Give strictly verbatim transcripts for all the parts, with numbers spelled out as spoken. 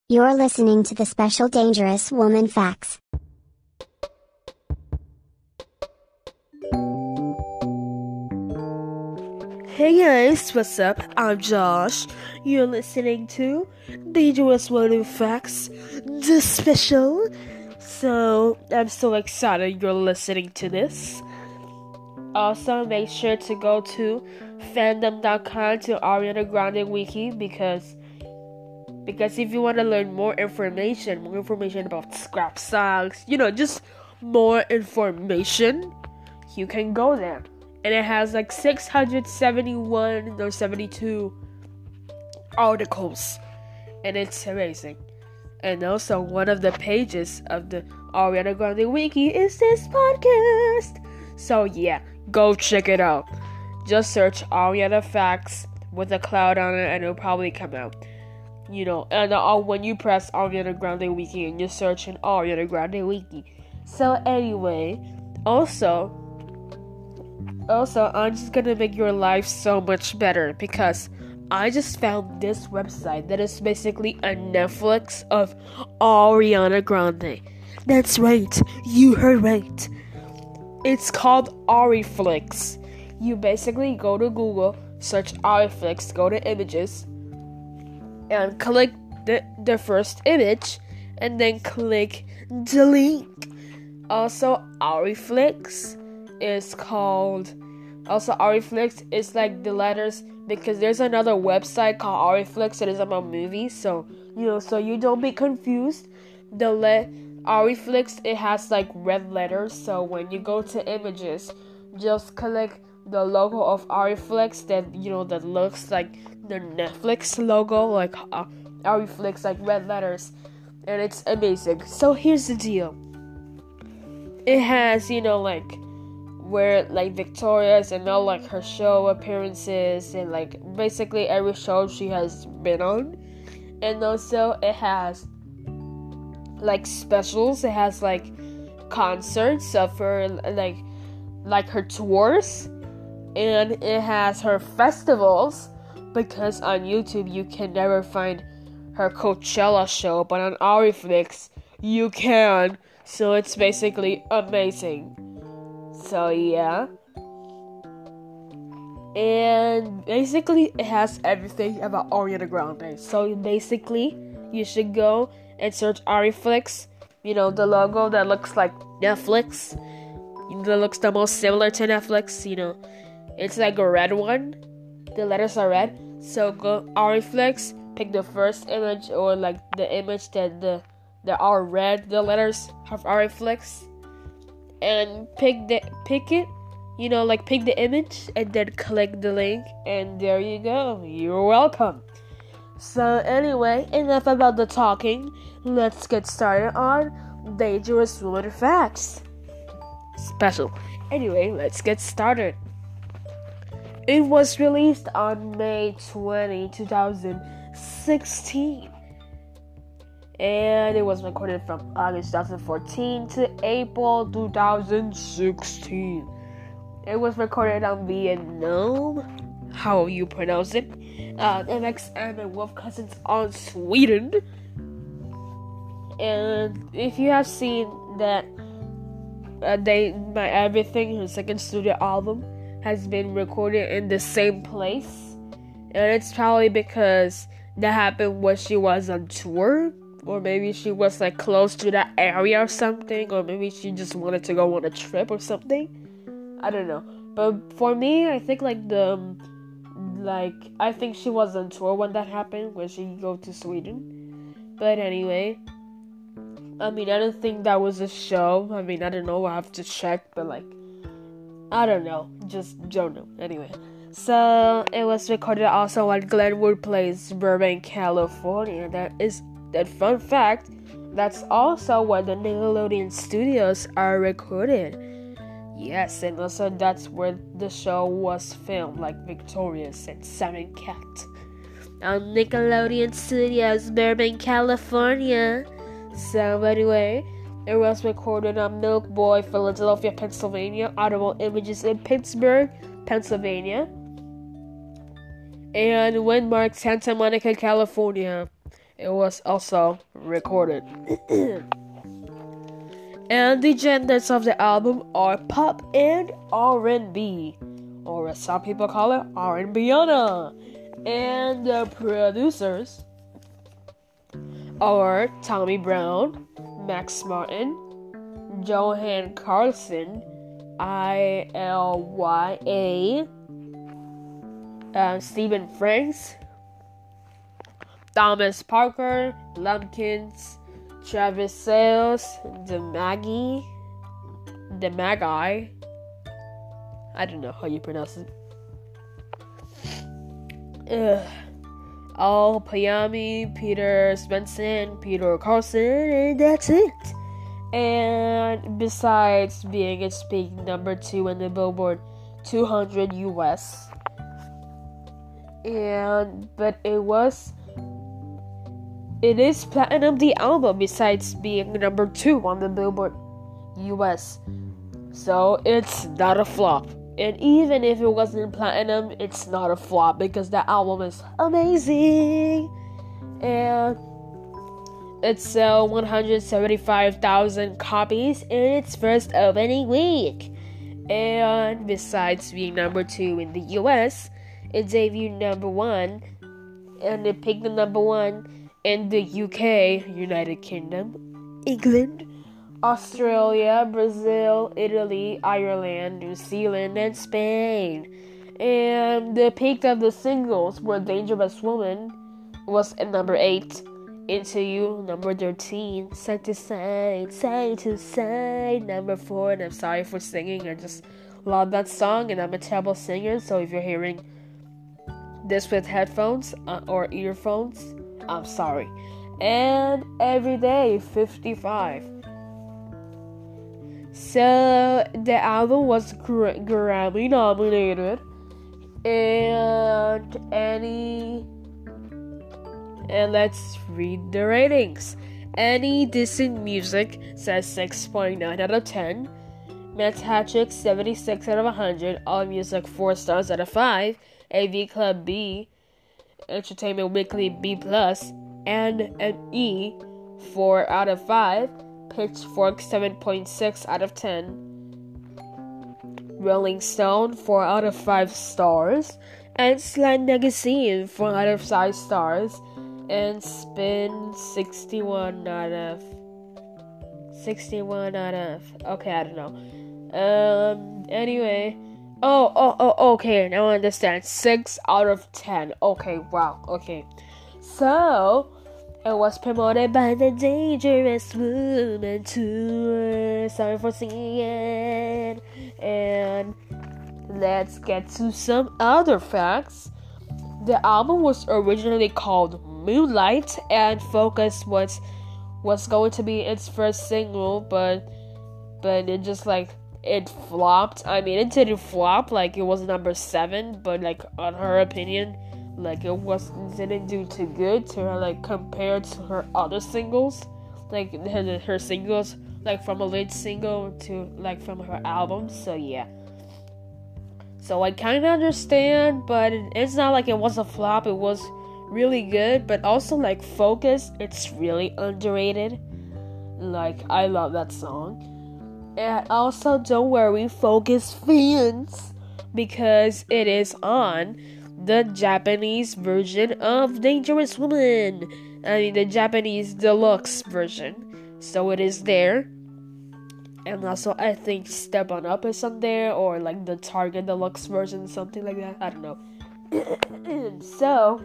You're listening to the Special Dangerous Woman Facts. Hey guys, what's up? I'm Josh. You're listening to Dangerous Woman Facts, the special. So, I'm so excited you're listening to this. Also, make sure to go to fandom dot com to Ariana Grande Wiki because Because if you want to learn more information, more information about scrap songs, you know, just more information, you can go there. And it has like six hundred seventy-one or seventy-two articles. And it's amazing. And also, one of the pages of the Ariana Grande Wiki is this podcast. So yeah, go check it out. Just search Ariana Facts with a cloud on it and it'll probably come out. You know, and uh, when you press Ariana Grande Wiki and you're searching Ariana Grande Wiki. So anyway, also, also, I'm just gonna make your life so much better because I just found this website that is basically a Netflix of Ariana Grande. That's right, you heard right. It's called Ariflix. You basically go to Google, search Ariflix, go to images, and click the, the first image, and then click the link. Also, Ariflix is called, also Ariflix is like the letters, because there's another website called Ariflix that is about movies, so, you know, so you don't be confused. The le- Ariflix, it has like red letters, so when you go to images, just click the logo of Ariflix that, you know, that looks like the Netflix logo, like uh, Ariflix, like red letters, and it's amazing. So here's the deal. It has, you know, like where like Victoria's and all like her show appearances and like basically every show she has been on, and also it has like specials. It has like concerts of her, like like her tours. And it has her festivals, because on YouTube you can never find her Coachella show, but on Ariflix you can. So it's basically amazing. So yeah. And basically it has everything about Ariana Grande. So basically you should go and search Ariflix. You know, the logo that looks like Netflix. That looks the most similar to Netflix, you know. It's like a red one. The letters are red. So go Ariflix, pick the first image or like the image that the that are red, the letters of Ariflix. And pick the pick it. You know, like pick the image and then click the link, and there you go. You're welcome. So anyway, enough about the talking. Let's get started on Dangerous Woman Facts. Special. Anyway, let's get started. It was released on May twentieth, twenty sixteen. And it was recorded from August twenty fourteen to April twenty sixteen. It was recorded on Vietnam, how you pronounce it, uh, M X M and Wolf Cousins on Sweden. And if you have seen that, uh, they my Everything, her second studio album, has been recorded in the same place, and it's probably because that happened when she was on tour, or maybe she was like close to that area or something, or maybe she just wanted to go on a trip or something. I don't know, but for me, I think like the um, like I think she was on tour when that happened, when she go to Sweden. But anyway, I mean, I don't think that was a show. I mean, I don't know, I have to check, but like, I don't know, just don't know. Anyway, so it was recorded also at Glenwood Place, Burbank, California. That is that fun fact. That's also where the Nickelodeon Studios are recorded. Yes, and also that's where the show was filmed, like Victorious and Sam and Cat. On Nickelodeon Studios, Burbank, California. So anyway, it was recorded on Milk Boy, Philadelphia, Pennsylvania, Audible Images in Pittsburgh, Pennsylvania, and Windmark, Santa Monica, California. it was also recorded. And the genres of the album are pop and R and B, or as some people call it, R and B-ana. And the producers are Tommy Brown, Max Martin, Johan Carlson, I L Y A, uh, Stephen Franks, Thomas Parker, Lumpkins, Travis Sales, The Maggie, The Magi. I don't know how you pronounce it. Ugh. Al Payami, Peter Svensson, Peter Carlson, and that's it. And besides being its peak number two in the Billboard two hundred U S, and but it was. It is platinum the album besides being number two on the Billboard U S. So it's not a flop. And even if it wasn't platinum, it's not a flop because the album is amazing. And it sold one hundred seventy-five thousand copies in its first opening week. And besides being number two in the U S, it debuted number one. And it peaked the number one in the U K, United Kingdom, England, Australia, Brazil, Italy, Ireland, New Zealand, and Spain. And the peak of the singles were Dangerous Woman was at number eight, Into You, number thirteen, Side to Side, Side to Side, number four, and I'm sorry for singing, I just love that song, and I'm a terrible singer, so if you're hearing this with headphones uh, or earphones, I'm sorry. And Everyday, fifty-five. So the album was gra- Grammy nominated, and any and let's read the ratings. Any Decent Music says six point nine out of ten. Metacritic seventy-six out of one hundred. All Music four stars out of five. A V Club B, Entertainment Weekly B plus, and an E four out of five. Pitchfork seven point six out of ten. Rolling Stone four out of five stars. And Slant Magazine four out of five stars. And Spin sixty-one out of sixty-one out of okay, I don't know. Um anyway. Oh, oh, oh, okay, now I understand. six out of ten. Okay, wow, okay. So, it was promoted by the Dangerous Woman Tour. Sorry for singing. And let's get to some other facts. The album was originally called Moonlight, and Focus was was going to be its first single, but but it just like it flopped. I mean, it didn't flop, like it was number seven, but like on her opinion, like it was didn't do too good to her, like compared to her other singles, like her, her singles, like from a lead single to like from her album. So yeah. So I kind of understand, but it's not like it was a flop. It was really good, but also like Focus, it's really underrated. Like I love that song. And also, don't worry, Focus fans, because it is on the Japanese version of Dangerous Woman. I mean, the Japanese deluxe version. So it is there. And also, I think Step On Up is on there, or like the Target deluxe version, something like that. I don't know. So,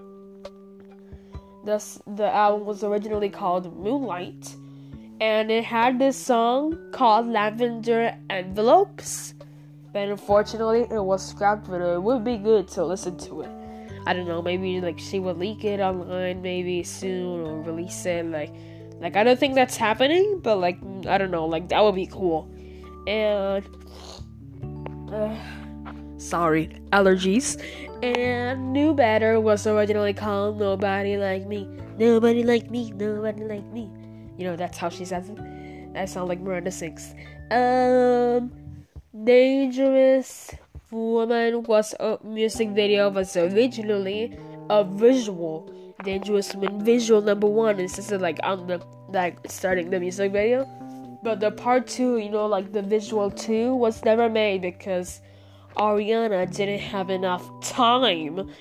this, the album was originally called Moonlight. And it had this song called Lavender Envelopes. But unfortunately, it was scrapped, but it would be good to listen to it. I don't know, maybe like she would leak it online maybe soon or release it. Like, like I don't think that's happening, but like, I don't know, like that would be cool. And, uh, sorry, allergies. And New Better was originally called Nobody Like Me. Nobody like me, nobody like me. You know, that's how she says it. That sounds like Miranda sings. Um, Dangerous Woman was a music video was originally a visual Dangerous Woman visual number one is just like on the like starting the music video. But the part two, you know, like the visual two was never made because Ariana didn't have enough time.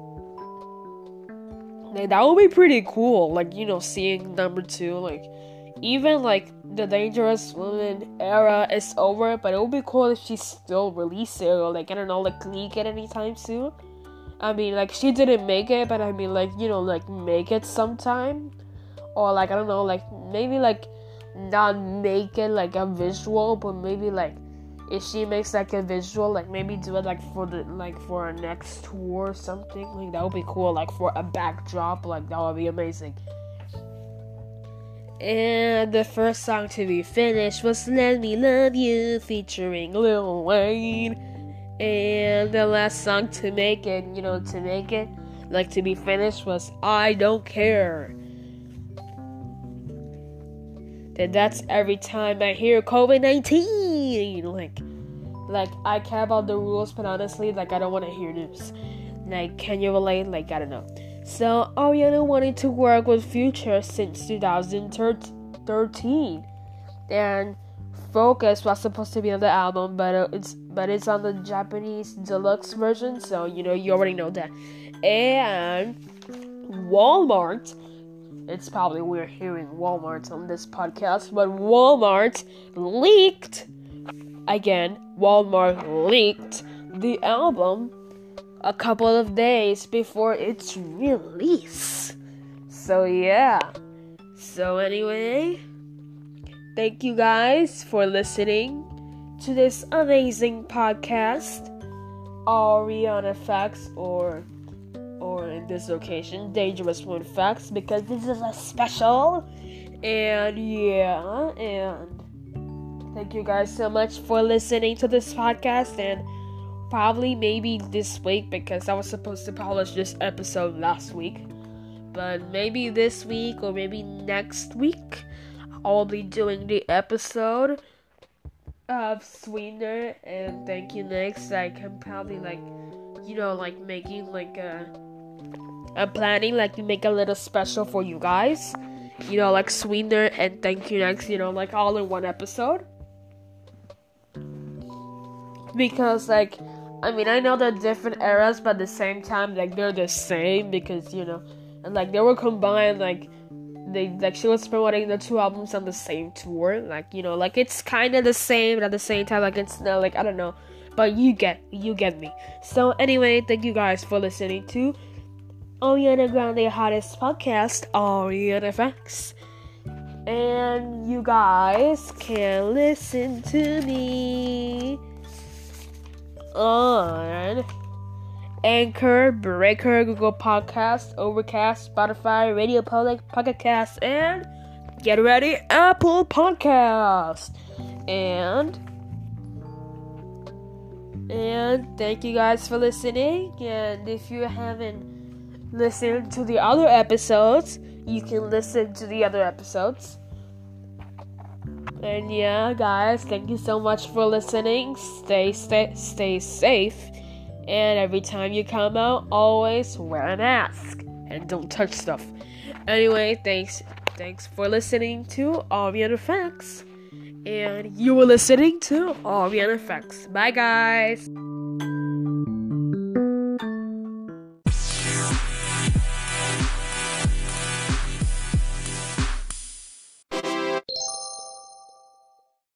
Like, that would be pretty cool, like, you know, seeing number two, like, even, like, the Dangerous Woman era is over, but it would be cool if she still released it, or, like, I don't know, like, leak it anytime soon. I mean, like, she didn't make it, but I mean, like, you know, like, make it sometime, or, like, I don't know, like, maybe, like, not make it, like, a visual, but maybe, like, if she makes like a visual, like maybe do it like for the like for our next tour or something, like that would be cool, like for a backdrop, like that would be amazing. And the first song to be finished was Let Me Love You featuring Lil Wayne. And the last song to make it, you know, to make it like to be finished was I Don't Care. And that's every time I hear COVID nineteen. Like, like I care about the rules, but honestly, like I don't want to hear news. Like, can you relate? Like, I don't know. So Ariana wanted to work with Future since two thousand thirteen, and Focus was supposed to be on the album, but it's but it's on the Japanese deluxe version. So you know, you already know that. And Walmart. It's probably weird hearing Walmart on this podcast, but Walmart leaked, again, Walmart leaked the album a couple of days before its release. So yeah. So anyway, thank you guys for listening to this amazing podcast, Ariana Facts, or or in this occasion, Dangerous Woman Facts, because this is a special. And yeah, and thank you guys so much for listening to this podcast, and probably maybe this week, because I was supposed to publish this episode last week, but maybe this week or maybe next week I'll be doing the episode of Sweetener and Thank You Next. I can probably like, you know, like making like a I'm planning like to make a little special for you guys, you know, like Sweetener and Thank You Next, you know, like all in one episode. Because like, I mean, I know they're different eras, but at the same time, like they're the same, because you know, and like they were combined, like they like she was promoting the two albums on the same tour, like you know, like it's kind of the same, but at the same time, like it's not like I don't know, but you get you get me. So anyway, thank you guys for listening to Ariana Grande Hottest Podcast, Ariana Facts. And you guys can listen to me on Anchor, Breaker, Google Podcast, Overcast, Spotify, Radio Public, Pocket Cast, and get ready, Apple Podcast. And and thank you guys for listening. And if you haven't listen to the other episodes, you can listen to the other episodes. And yeah, guys, thank you so much for listening. Stay, stay, stay safe. And every time you come out, always wear a mask and don't touch stuff. Anyway, thanks, thanks for listening to Ariana Facts. And you were listening to Ariana Facts. Bye, guys.